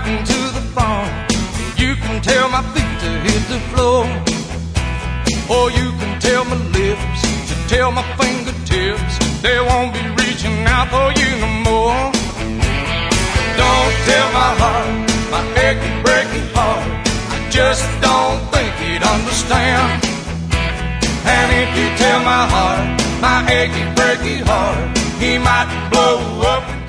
riding to the farm. You can tell my feet to hit the floor, or you can tell my lips to tell my fingertips they won't be reaching out for you no more. Don't tell my heart, my aching, breaking heart, I just don't think he'd understand. And if you tell my heart, my aching, breaking heart, he might blow up.